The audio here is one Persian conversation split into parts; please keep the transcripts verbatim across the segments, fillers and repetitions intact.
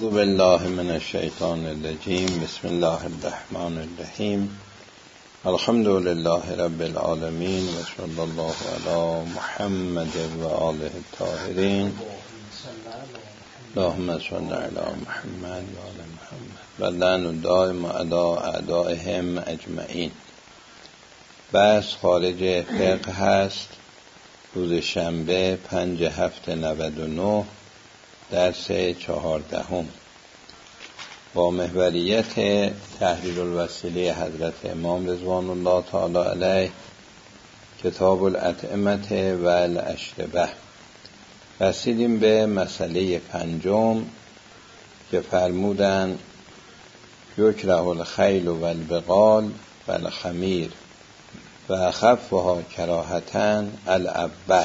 بالله من الشیطان الرجیم. بسم الله الرحمن الرحیم. الحمد لله رب العالمین و صلی الله علی محمد و آله الطاهرین. اللهم صل علی محمد و آل محمد و لعن دائم علی اعدائهم اجمعین. بحث خارج فقه هست. روز شنبه پنج هفته نود و نه، درس چهاردهم، با محوریت تحریر الوسیله حضرت امام رضوان الله تعالی علیه، کتاب الاطعمه و الاشربه. رسیدیم به مسئله پنجم که فرمودن یکره الخیل و البغال و الخمیر و اخفها کراهةً الاول.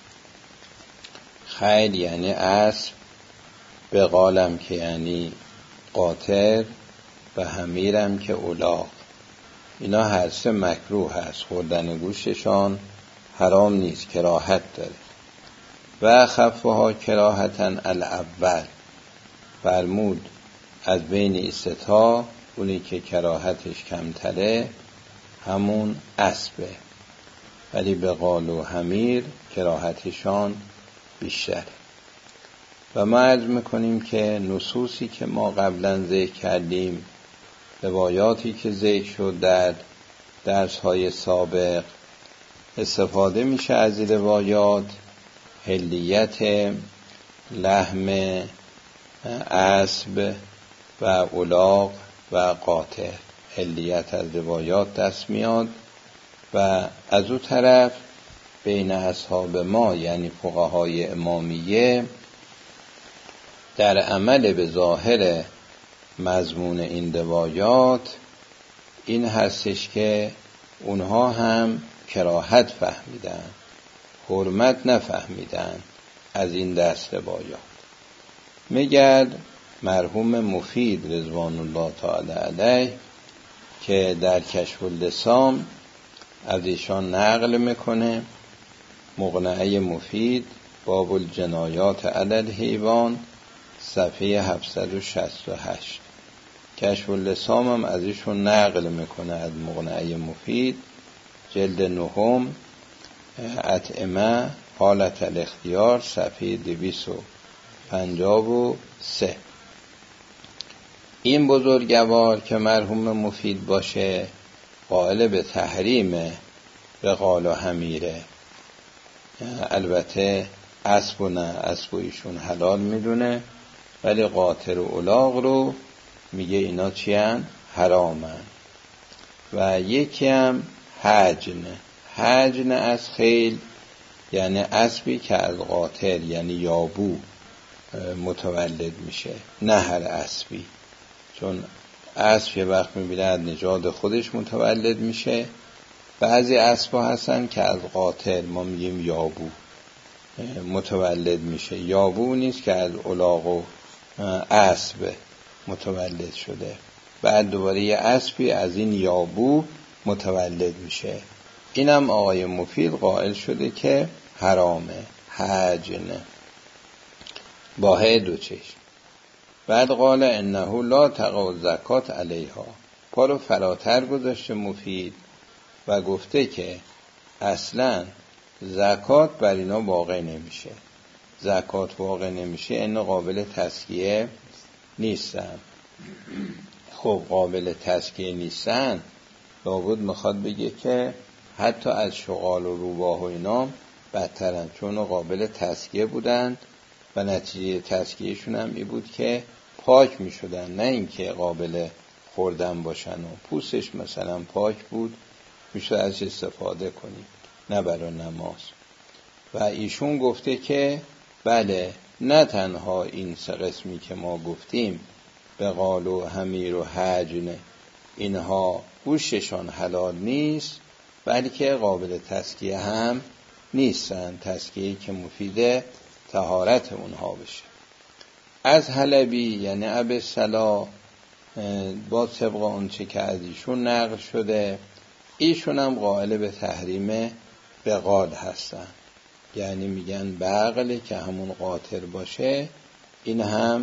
خیل یعنی اسب، بغالم که یعنی قاطر و حمیرم که الاغ. اینا هر سه مکروه هست، خوردن گوشتشان حرام نیست، کراهت داره. و اخفها کراهةً الاول، فرمود از بین این سه تا اونی که کراهتش کمتره همون اسبه، ولی بغال و حمیر کراهتشان بیشتر. و ما عرض میکنیم که نصوصی که ما قبلا ذکر کردیم، روایاتی که ذکر شد در درس‌های سابق، استفاده میشه از این روایات حلیت لحم اسب و الاغ و قاطر. حلیت از روایات دست میاد و از اون طرف بین اصحاب ما یعنی فقهای امامیه در عمل به ظاهر مضمون این روایات این هستش که اونها هم کراهت فهمیدن، حرمت نفهمیدن از این دست روایات. میگرد مرحوم مفید رضوان الله تعالی علیه که در کشف اللسان از ایشان نقل میکنه، مقنعه مفید باب الجنایات علی الحیوان صفحه هفتصد و شصت و هشت. کشف اللسان هم از ایشون نقل میکنه از مقنعه مفید جلد نهم اطعمه حالت الاختیار صفحه دویست و پنجاه و سه. این بزرگوار که مرحوم مفید باشه قائل به تحریم بغال و حمیره. البته اسب و نه اسب و ایشون حلال میدونه، ولی قاطر و الاغ رو میگه اینا چی هن؟ حرامن. و یکی هم حجن. حجن از خیل یعنی اسبی که از قاطر یعنی یابو متولد میشه، نه هر اسبی، چون اسب یه وقت میبینه از نژاد خودش متولد میشه. بعضی اسبا هستن که از قاطر ما میگیم یابو متولد میشه. یابو نیست که از الاغ و اسب متولد شده، بعد دوباره یه اسبی از این یابو متولد میشه. اینم آقای مفید قائل شده که حرامه، حجنه با ه دو چشم. بعد قال انه لا تقع زکات علیها، پا رو فراتر گذاشته مفید و گفته که اصلا زکات بر اینا واقع نمیشه. زکات واقع نمیشه این قابل تزکیه نیستن. خب قابل تزکیه نیستن، لابد میخواد بگه که حتی از شغال و روباه و اینا بدترن، چون قابل تزکیه بودند و نتیجه تزکیهشون هم این بود که پاک میشدن، نه اینکه قابل خوردن باشن. و پوستش مثلا پاک بود، میشه از استفاده کنیم، نه برای نماز. و ایشون گفته که بله، نه تنها این سه قسمی که ما گفتیم بغال و حمیر و حجن اینها گوشتشان حلال نیست، بلکه قابل تزکیه هم نیستن، تزکیه که مفید طهارت اونها بشه. از حلبی یعنی ابی سلا با طبق اون چه که از ایشون نقل شده، ایشون هم قائل به تحریم بغال هستن، یعنی میگن بغل که همون قاطر باشه این هم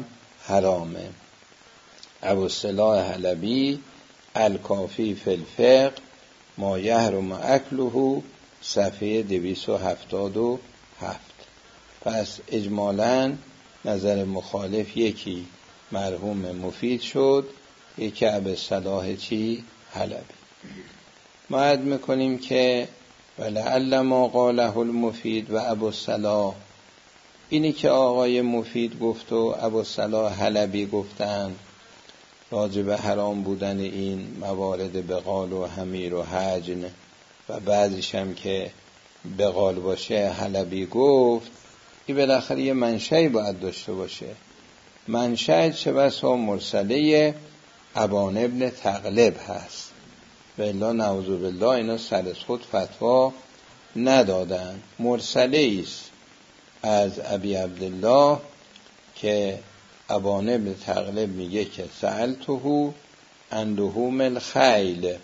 حرامه. ابوالصلاح حلبی الکافی فی الفقه ما یحرم اکله صفحه دویست و هفتاد و هفت. پس اجمالاً نظر مخالف یکی مرحوم مفید شد، یکی ابوالصلاح چی؟ حلبی. ما عد میکنیم که ولعل ما قاله المفید و ابوالصلاح، اینی که آقای مفید گفت و ابوالصلاح حلبی گفتن راجب حرام بودن این موارد بقال و حمیر و حجن و بعضیش هم که بقال باشه حلبی گفت، این بالاخره یه منشأی باید داشته باشه. منشأ چه بسا مرسله ابان ابن تغلب هست، بالله نعوذ بالله اینا سر از خود فتوا ندادن. مرسله است از ابی عبدالله که ابان ابن تغلب میگه که سألته عن لحوم الخیل،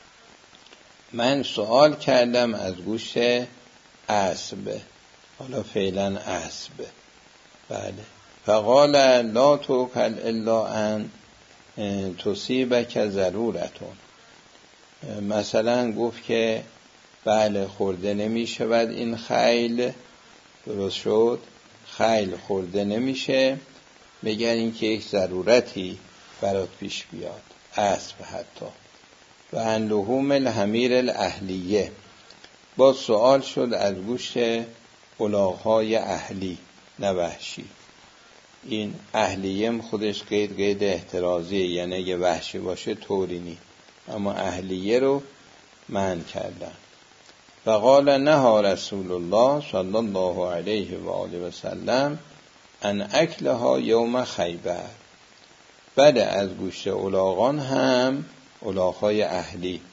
من سوال کردم از گوشت اسب، حالا فعلا اسب، بله. فقال لا توکل الا ان تصیبک ضرورتون، مثلا گفت که بله خورده نمی شود این خیل، درست شد، خیل خورده نمیشه مگر اینکه یک ضرورتی برات پیش بیاد، اسب حتی. و ان لحوم الحمیر الاهلیه، با سوال شد از گوشت الاغ‌های اهلی نه وحشی. این اهلیه خودش قید قید احترازیه، یعنی اگه وحشی باشه طوری نی، اما اهلیه رو منع کردن. فقال نهى رسول الله صلی الله علیه و آله و سلم ان اکلها یوم خیبر، بعد از گوشت الاغان هم الاغ‌های اهلی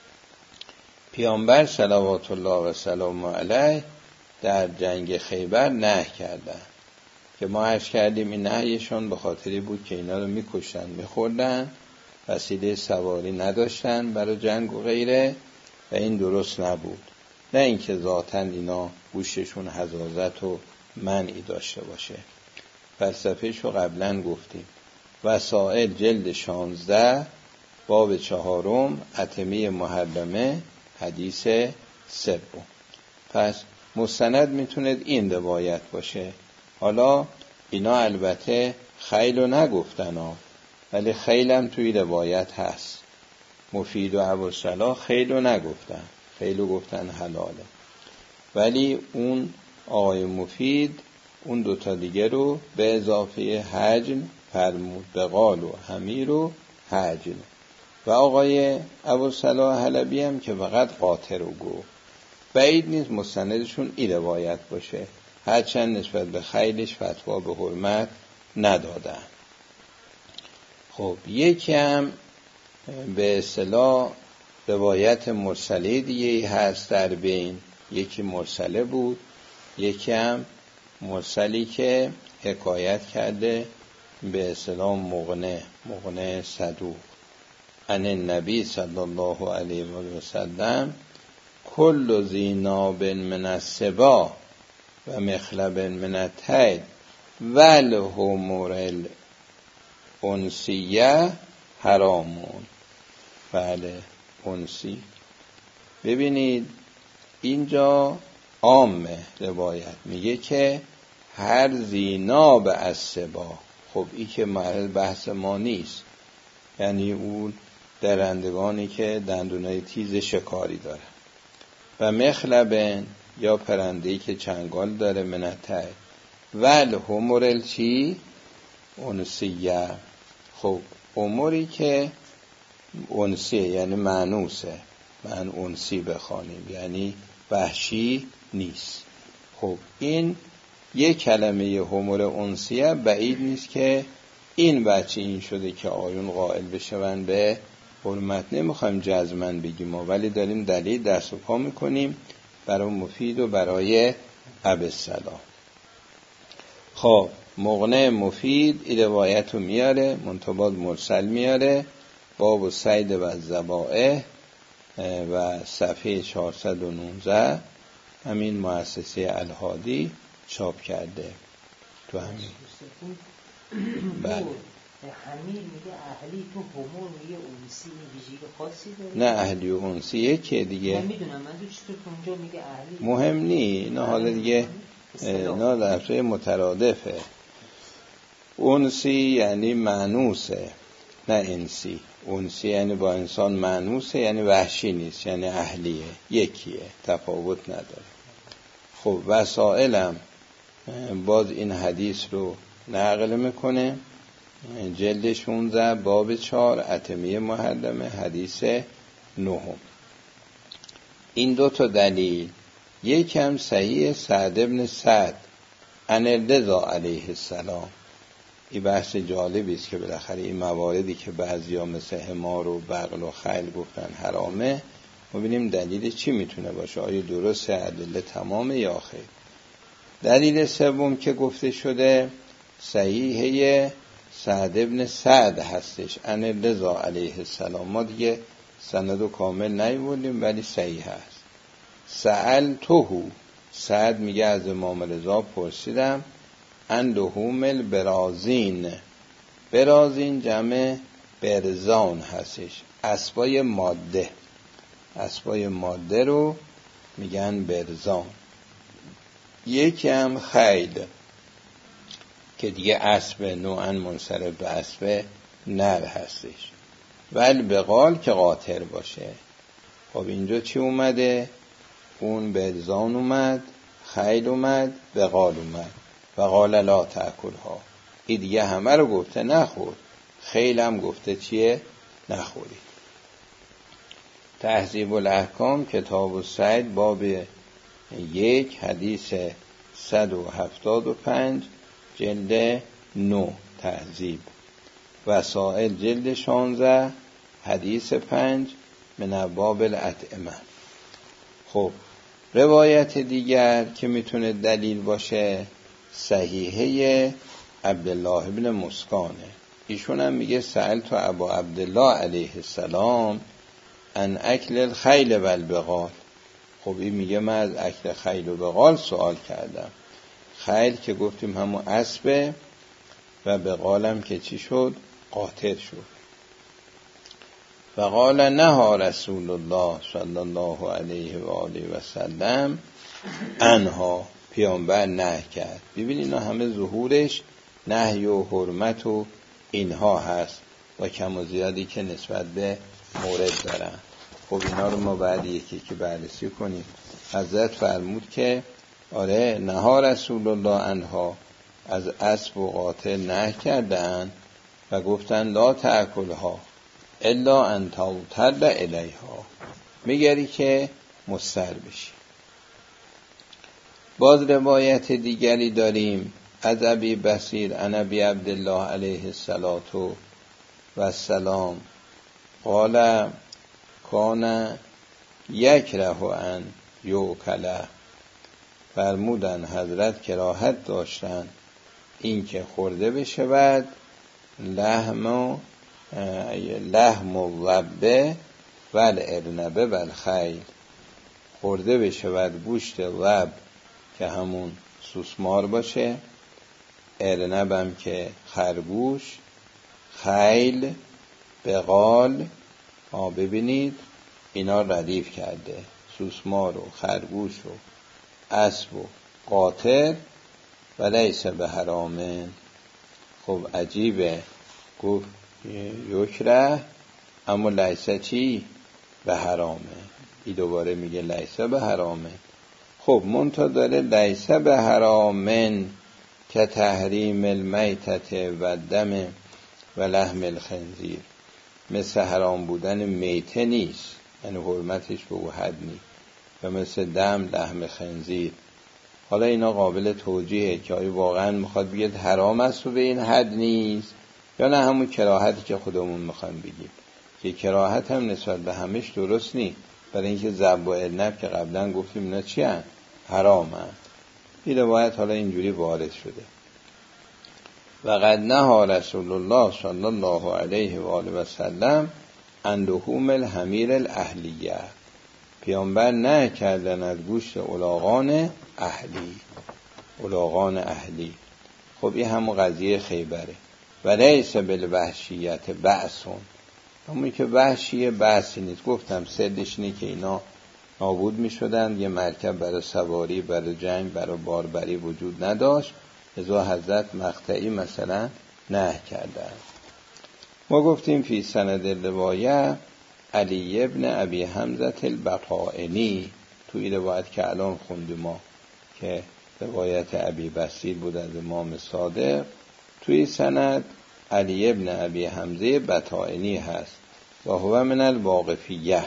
پیامبر صلوات الله و سلام علیه در جنگ خیبر نهی کردن، که ما عرض کردیم این نهیشون به خاطری بود که اینا رو میکشتن میخوردن، وسیله سواری نداشتن برای جنگ و غیره و این درست نبود، نه اینکه ذاتاً اینا گوششون حزازت و منعی داشته باشه. فلسفه‌شو قبلا گفتیم. وسائل جلد شانزده باب چهارم اتمه محرمه حدیث سوم. پس مستند میتونه این روایت باشه. حالا اینا البته خیلو نگفتن ها، ولی خیلم توی روایت هست. مفید و ابوالصلاح خیلو نگفتن، خیلو گفتن حلاله، ولی اون آقای مفید اون دوتا دیگه رو به اضافه حجن فرمود، بقال و حمیر و حجن. و آقای ابوالصلاح حلبی هم که فقط قاطر رو گفت. بعید نیست مستندشون این روایت باشه، هرچند نسبت به خیلش فتوا به حرمت ندادن. خب یکی هم به اصطلاح روایت مرسله دیگه هست در بین، یکی مرسله بود، یکی هم مرسلی که حکایت کرده به اصطلاح مغنه مغنه صدوق ان النبی صلی الله علیه و سلم کل ذی ناب من السباع و مخلب من الطیر والحمر الانسیه حرامون. بله انسی. ببینید اینجا عامه روایت میگه که هر ذی ناب از سباع، خب این که محل بحث ما نیست، یعنی اون درندگانی که دندونای تیز شکاری داره، و مخلبن یا پرنده‌ای که چنگال داره منته، ول همرل چی؟ انسیه. خب اموری که انسیه یعنی مانوسه، من انسی بخوانیم یعنی وحشی نیست. خب این یک کلمه همر انسیه بعید نیست که این بچه این شده که آیون قائل بشون به حرمت. نمیخوایم جزمن بگیم ما، ولی داریم دلیل دست و پا میکنیم برای مفید و برای ابوالصلاح. خب مغنه مفید این روایت رو میاره، منتباد مرسل میاره، باب و سید و الذبائح و صفحه چهارصد و نوزده همین مؤسسه الهادی چاپ کرده. تو همین بله. حمیر میگه اهلی، تو همون میگه اونسی، ویژگی خاصی داره؟ نه اهلی و اونسی یکیه دیگه. من میدونم منظور چطور که اونجا میگه اهلی مهم نی، نه حالا دیگه نه لفظه مترادفه. اونسی یعنی مانوسه، نه انسی. اونسی یعنی با انسان مانوسه، یعنی وحشی نیست، یعنی اهلیه، یکیه، تفاوت نداره. خب وسائلم باز این حدیث رو نقل میکنه، جلد شانزده باب چهار اتمیه محرمه حدیث نهم. این دو تا دلیل، یکم صحیح سعد ابن سعد عن رضا علیه السلام. این بحث جالبی است که بالاخره این مواردی که بعضیا مثل حمار و بغل و خیل گفتن حرامه، ما ببینیم دلیل چی میتونه باشه، آیا درسته ادله تمامه یا خیر. دلیل سوم که گفته شده صحیحه سعد ابن سعد هستش عن رضا علیه السلام. ما دیگه سند و کامل نیوردیم ولی صحیح هست. سألته، سعد میگه از امام رضا پرسیدم، عن لحوم البرازین. برازین جمع برزان هستش، اسبای ماده، اسبای ماده رو میگن برزان. یکی هم خیل که دیگه اسب نوعا منصرف به اسب نر هستش. ولی بقال که قاطر باشه. خب اینجا چی اومده؟ اون برزان اومد، خیل اومد، بقال اومد. بقال لا تأکلها. این دیگه همه رو گفته نخورد. خیل هم گفته چیه؟ نخورید. تهذیب الاحکام کتاب الصید باب یک حدیث صد و هفتاد و پنج جلد نو تهذیب. وسائل جلد شانزده حدیث پنج من ابواب الاطعمه. خب روایت دیگر که میتونه دلیل باشه صحیحه عبدالله ابن مسکانه. ایشون هم میگه سأل تو ابا عبدالله علیه السلام ان اکل الخیل و البغال. خب این میگه من از اکل خیل و بغال سوال کردم. خیل که گفتیم همون اسبه و بغالم که چی شد؟ قاطر شد. فقال نهى رسول الله صلی الله علیه و آله و سلم انها. پیامبر نهی کرد. ببین اینا همه ظهورش نهی و حرمت و اینها هست و کم و زیادی که نسبت به مورد دارن. خب اینا رو ما بعد یکی که بررسی کنیم. حضرت فرمود که آره نهى رسول الله انها، از اسب و قاطر نهی کردن و گفتن لا تأکلها الا ان توتر الیها، میگری که مضطر بشی. باز روایت دیگری داریم از ابی بصیر عن ابی عبدالله علیه الصلاة والسلام قال کان یکره ان یؤکل. فرمودن حضرت کراهت داشتن این که خورده بشود لحم و لحم و وبه و الارنبه و الخیل. خورده بشود گوشت وب که همون سوسمار باشه، ارنبم که خرگوش، خیل، بغال. ها ببینید اینا ردیف کرده، سوسمار و خرگوش و اسب و قاطر و لیس به حرامه. خب عجیبه، گفت یکره اما لیس چی؟ به حرامه. ای دوباره میگه لیس به حرامه. خب منتها داره لیس به حرامن که تحریم المیتت و دم و لحم الخنزیر. مثل حرام بودن میته نیست، یعنی حرمتش به او حد نیست، و مثل دم لحم خنزیر. حالا اینا قابل توجیهه که آیا واقعا میخواد بگید حرام است و به این حد نیست، یا نه همون کراهتی که خودمون میخوایم بگیم که کراهت هم نسبت به همش درست نیست. برای اینکه ذب و ارنب که قبلا گفتیم اینا چی هست؟ حرام هست. این روایت حالا اینجوری وارد شده. و قد نهى رسول الله صلی الله علیه و آله و سلم عن لحوم الحمیر الاهلیه. پیامبر نه کردن از گوشت الاغان اهلی. الاغان اهلی خب این همون قضیه خیبره. و لیس بالوحشیت بأسون، همون که وحشیه بحثی نیست. گفتم سردش اینه که اینا نابود می شدن، یه مرکب برای سواری، برای جنگ، برای باربری وجود نداشت، ازا حضرت مقطعی مثلا نه کردن. ما گفتیم فی سند روایه علی ابن ابی حمزه البطائنی، توی روایت که الان خوندیم ما که روایت ابی بصیر بود از امام صادق، توی سند علی ابن ابی حمزه بطائنی هست و هو من الواقفیه،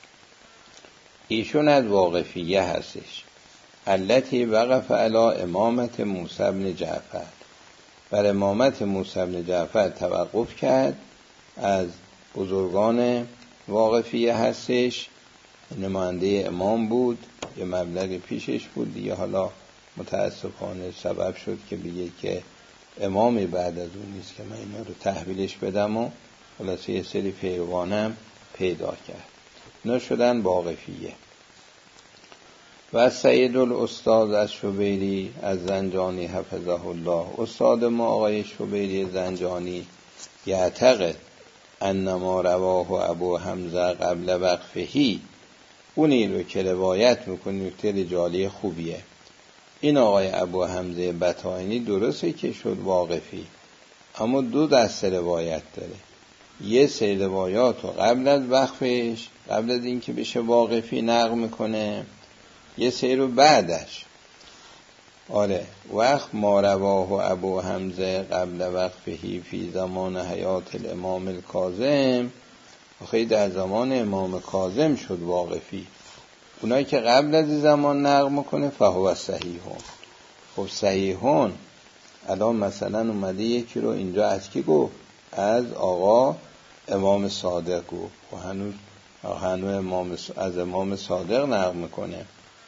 ایشون از واقفیه هستش. التی وقف علی امامت موسی بن جعفر، بر امامت موسی بن جعفر توقف کرد، از بزرگان واقفیه هستش، نماینده امام بود، یه مبلغ پیشش بود دیگه، حالا متاسفانه سبب شد که بگه که امامی بعد از اون نیست که من اینا رو تحویلش بدم و خلاصه یه سری پیروانم پیدا کرد، اینا شدن واقفیه. و سید الاستاذ از شبیری از زنجانی حفظه الله، استاد ما آقای شبیری زنجانی، یعتقد انما رواه ابو حمزه قبل وقفهی، اونی رو که روایت میکنه نکته رجالی خوبیه. این آقای ابو حمزه بطائنی درسته که شد واقفی، اما دو دسته روایت داره. یه سری روایات رو قبل از وقفش، قبل از این که بشه واقفی نقل میکنه، یه سری رو بعدش. آره وقت ما رواه ابو حمزه قبل وقفهی فی زمان حیات الامام الکاظم، آخه در زمان امام کاظم شد واقفی. اونایی که قبل از زمان نقل میکنه فهو صحیحون. خب صحیحون الان مثلا اومده یکی رو اینجا از کی گفت؟ از آقا امام صادق گفت و هنوز هنوز امام از امام صادق نقل میکنه.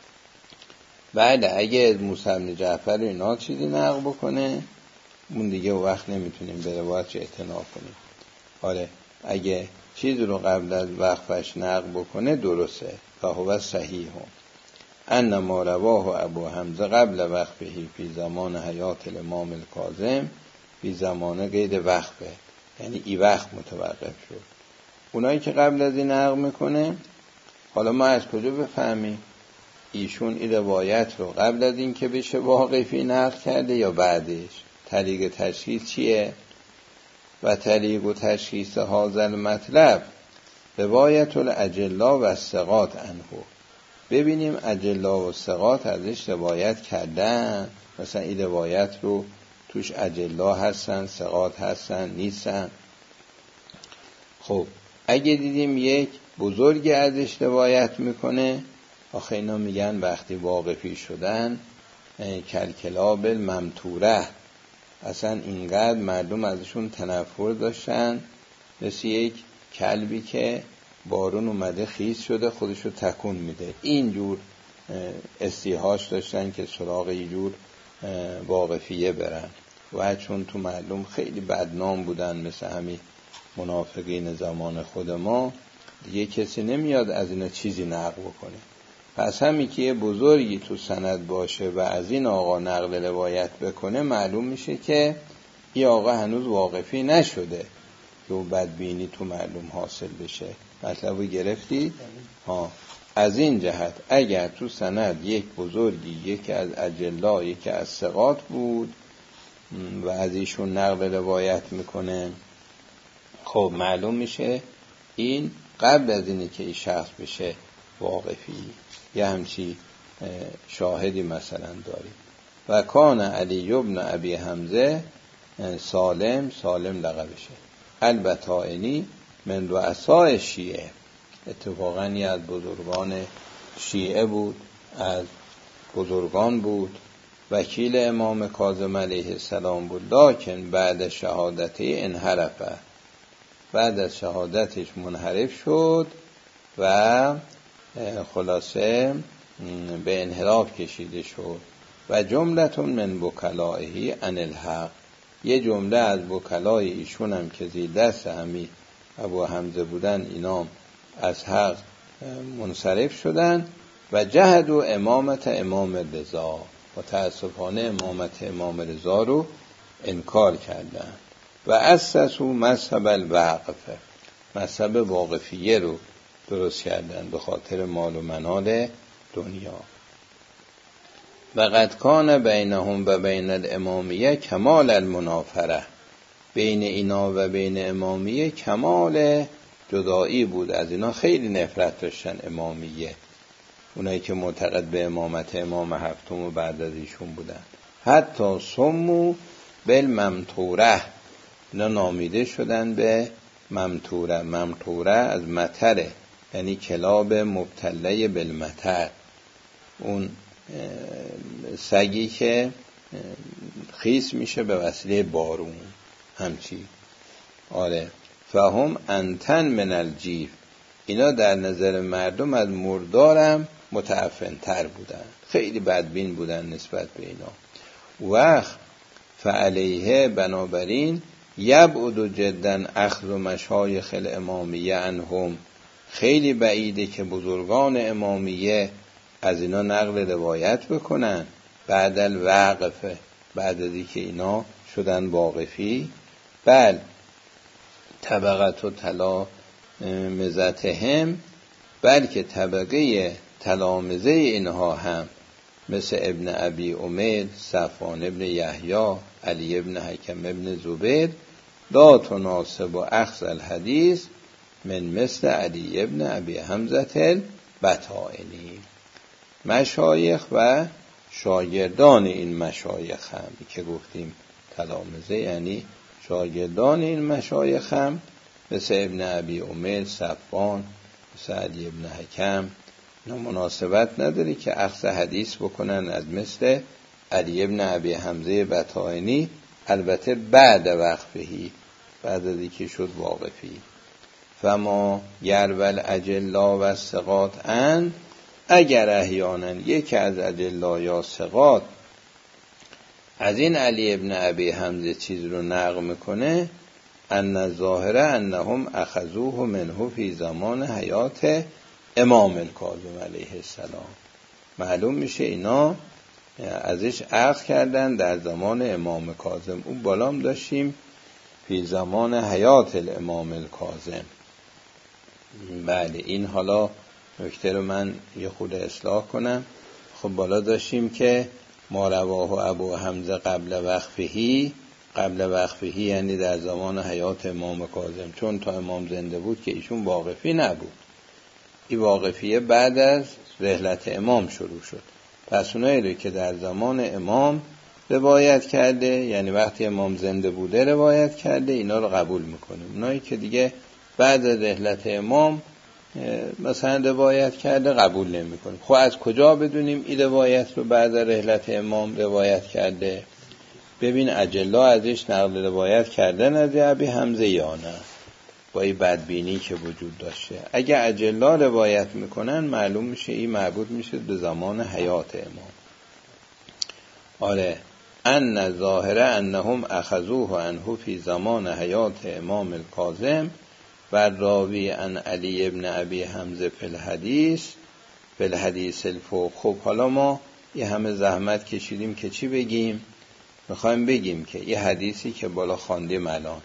بعد اگه موسی بن جعفر اینا چیزی نقل بکنه، اون دیگه وقت نمیتونیم به روایتش اعتنا کنیم. آره اگه چیزی رو قبل از وقفش نقل بکنه درسته، فهو صحیحون. انما رواه ابو حمزه قبل وقفهی فی زمان حیات الامام الکاظم، فی زمان قید وقفه، یعنی ای وقت متوقف شد. اونایی که قبل از این نقل میکنه، حالا ما از کجا بفهمیم ایشون این روایت رو قبل از این که بشه واقفی نقل کرده یا بعدش؟ طریق تشخیص چیه؟ و طریق و تشخیص هذا المطلب روایت الاجلا و الثقات عنه، ببینیم اجلا و ثقات ازش روایت کردن، مثلا این روایت رو توش اجلا هستن، ثقات هستن، نیستن. خب اگه دیدیم یک بزرگی ازش روایت میکنه، آخه اینا میگن وقتی واقفی شدن کلکلاب الممتوره، اصلا اینقدر مردم ازشون تنفر داشتن، مثل یک کلبی که بارون اومده خیس شده خودشو تکون میده، اینجور استیهاش داشتن که سراغ اینجور واقفیه برن. و چون تو مردم خیلی بدنام بودن، مثل همین منافقین زمان خود ما، دیگه کسی نمیاد از اینا چیزی نقل بکنه. پس همی که یه بزرگی تو سند باشه و از این آقا نقل روایت بکنه، معلوم میشه که این آقا هنوز واقفی نشده که او بدبینی تو مردم حاصل بشه. مطلبو گرفتی؟ ها. از این جهت اگر تو سند یک بزرگی، یکی از اجلا، یکی از ثقات بود و از ایشون نقل روایت میکنه، خب معلوم میشه این قبل از اینی که این شخص بشه واقفی. یه همچی شاهدی مثلا داریم. و کان علی ابن ابی حمزه سالم، سالم لقبشه، البطائنی من رؤساء شیعه، اتفاقا یه از بزرگان شیعه بود، از بزرگان بود، وکیل امام کاظم علیه السلام بود، لکن بعد شهادتی انحرفه، بعد از شهادتش منحرف شد و خلاصه به انحراف کشیده شد. و جملتون من وکلائه عن الحق، یه جمله از وکلای ایشون هم که زیر دست همی ابو حمزه بودن، اینا از حق منصرف شدن. و جهد و امامت امام رضا، متاسفانه امامت امام رضا رو انکار کردن. و اسسوا مذهب الوقف، مذهب واقفیه رو درست کردن به خاطر مال و منال دنیا. و قد کان بینهم و بین الامامیه کمال المنافره، بین اینا و بین امامیه کمال جدایی بود، از اینا خیلی نفرت داشتن امامیه، اونایی که معتقد به امامت امام هفتم و بعد از ایشون بودن. حتی سمو بالممطوره، اینا نامیده شدن به ممطوره. ممطوره از مطره، یعنی کلاب مبتله بالمطر، اون سگی که خیس میشه به وسیله بارون، همچی. آره. فهم انتن من الجیف، اینا در نظر مردم از مردارم متعفن تر بودن، خیلی بدبین بودن نسبت به اینا. وقت فعلیه بنابراین یبعد جدا اخذ مشایخ الامامیه عنهم، خیلی بعیده که بزرگان امامیه از اینا نقل روایت بکنن بعد الوقفه، بعد از اینکه اینا شدن واقفی. بل طبقت و تلامذتهم، بلکه طبقه تلامذه اینها هم مثل ابن ابی عمر، صفوان ابن یحیی، علی ابن حکم ابن زبیر، لا تناسب اخذ الحدیث من مثل علی ابن ابی حمزه البطائنی. مشایخ و شاگردان این مشایخ هم که گفتیم تلامذه، یعنی شاگردان این مشایخ هم مثل ابن ابی عمر، صفوان، مثل علی ابن حکم، مناسبت نداره که اخذ حدیث بکنن از مثل علی ابن ابی حمزه بطائنی، البته بعد وقفهی، بعد از اینکه شد واقفی. فما یرول اجلا و ثقات ان، اگر احیانا یکی از اجلا یا ثقات از این علی ابن ابی حمزه چیز رو نقل میکنه، ان الظاهره انهم اخذوه منه فی زمان حیات امام الکاظم علیه السلام، معلوم میشه اینا ازش اخذ کردن در زمان امام کاظم. اون بالام داشتیم فی زمان حیات الامام الکاظم. بله، این حالا نکته رو من یه خود اصلاح کنم. خب بالا داشتیم که ما رواه ابو حمزه قبل وقفهی، قبل وقفهی یعنی در زمان حیات امام کاظم، چون تا امام زنده بود که ایشون واقفی نبود. این واقفیه بعد از رحلت امام شروع شد. پس اونایی رو که در زمان امام روایت کرده، یعنی وقتی امام زنده بوده روایت کرده، اینا رو قبول میکنیم. اونایی که دیگه بعد از رحلت امام مثلا روایت کرده قبول نمیکنیم. خب از کجا بدونیم این روایت رو بعد از رحلت امام روایت کرده؟ ببین اجلا ازش نقل روایت کردن از ابی حمزه یا نه، با این بدبینی که وجود داشته. اگه اجلا روایت میکنن معلوم میشه این مربوط میشه به زمان حیات امام. آره، ان ظاهره انهم اخذوه عنه فی زمان حیات امام الکاظم و راوی ان علی ابن ابی حمزه فی الحدیث فی الحدیث الفوق. خب حالا ما یه همه زحمت کشیدیم که چی بگیم؟ میخوایم بگیم که یه حدیثی که بالا خواندیم الان،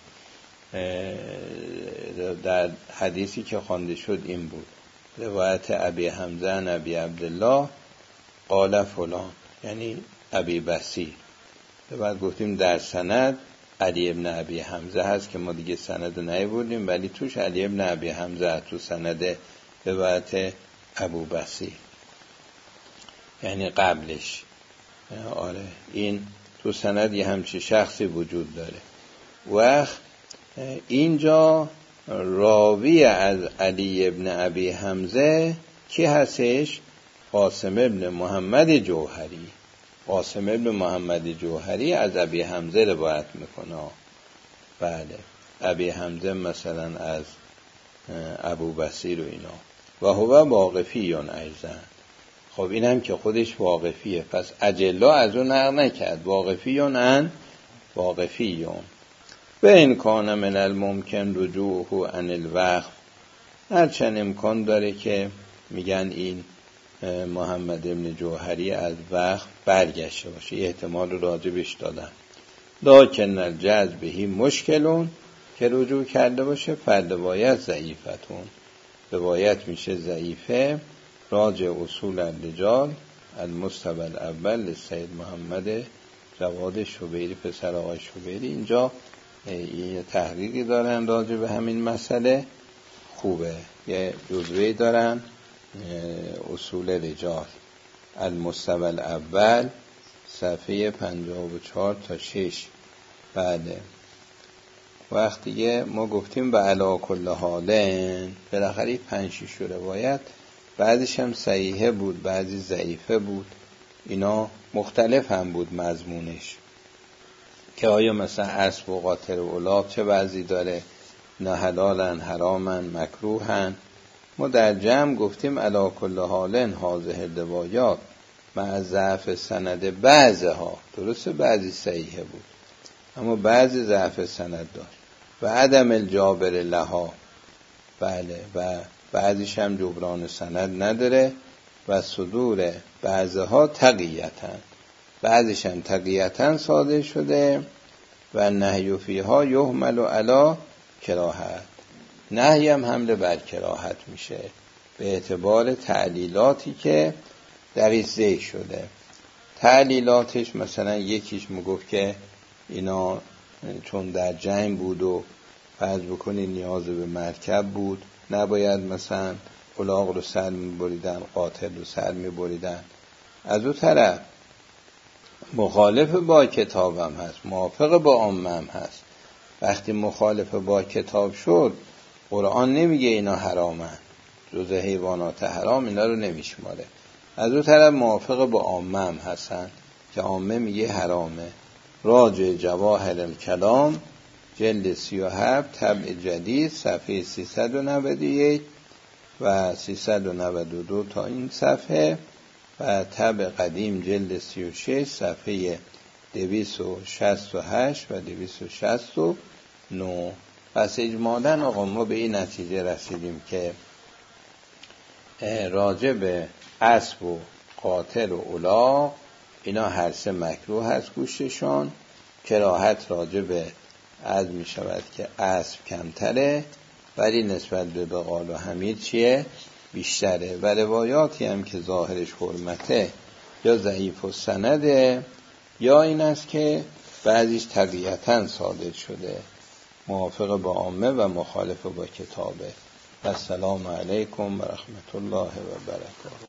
در حدیثی که خوانده شد این بود، روایت ابی حمزه ان ابی عبدالله قال فلان، یعنی ابی بصیر. بعد گفتیم در سند علی ابن ابی حمزه هست که ما دیگه سند نیاوردیم، ولی توش علی ابن ابی حمزه تو سند روایت ابو بصیر، یعنی قبلش. آره، این تو سند یه همچی شخصی وجود داره. وقت اینجا راوی از علی ابن ابی حمزه کی هستش؟ قاسم ابن محمد جوهری. قاسم ابن محمد جوهری از ابی حمزه روایت میکنه. بله، ابی حمزه مثلا از ابو بصیر و اینا. و هو واقفیون ایضا. خب این هم که خودش واقفیه، پس اجلا از اون نقل نکرد. واقفیون ان واقفیون. و این کان من الممکن رجوعه عن الوقف، هرچند امکان داره که میگن این محمد ابن جوهری از وقف برگشته باشه، یه احتمال راجبش دادن. لکن الجزم بهی مشکلون که رجوع کرده باشه فالروایت ضعیفتون، روایت میشه ضعیفه. راجع اصول الرجال المستوى الاول لسید محمد جواد شوبیری، پسر آقای شوبیری. اینجا یه تحقیقی دارن راجع به همین مسئله، خوبه. یه جزوهی دارن اصول رجال المستوى الاول صفحه پنجاه و چهار تا شش. بله وقتی ما گفتیم به علا کل حالن، بالاخره پنج شش روایت بعضیش هم صحیحه بود بعضی ضعیفه بود، اینا مختلف هم بود مضمونش، که آیا مثلا اسب و قاطر و الاغ چه بعضی داره، نه حلالن حرامن مکروهن. ما در جمع گفتیم علا کل حالن هذه الروایات مع ضعف سند بعضها، درسته بعضی صحیحه بود اما بعضی ضعف سند داشت، و عدم الجابر لها، بله، و بعضیش هم جبران سند نداره، و صدور بعضها تقییتن، بعضیش هم تقییتن صادر شده، و نهی فیها یحمل علی کراهت، نهی هم حمل بر کراهت میشه به اعتبار تعلیلاتی که در ذکر شده. تعلیلاتش مثلا یکیش میگفت که اینا چون در جنگ بود و فرض بکنی نیاز به مرکب بود، نباید مثلا الاغ رو سر میبریدن، قاتل رو سر میبریدن. از اون طرف مخالف با کتابم هست، موافق با عامم هست. وقتی مخالف با کتاب شد، قرآن نمیگه اینا حرامن، جز حیوانات حرام اینا رو نمیشماره. از اون طرف موافق با عامم هستن که عامه میگه حرامه. راجع جواهر الکلام جلد سی و هفت طبع جدید صفحه سیصد و نود و یک و سیصد و نود و دو تا این صفحه، و طبع قدیم جلد سی و شش صفحه دویست و شصت و هشت و دویست و شصت و نه. پس اجمالاً آقا ما به این نتیجه رسیدیم که راجع به اسب و قاطر و الاغ اینا هر سه مکروه هست گوشتشان. کراهت راجع به عرض می شود که اسب کمتره، ولی نسبت به بغال و حمیر چیه؟ بیشتره. و روایاتی هم که ظاهرش حرمته یا ضعیف و سنده، یا این است که بعضیش تقییتاً صادر شده، موافق با عامه و مخالف با کتابه. السلام علیکم و رحمت الله و برکاته.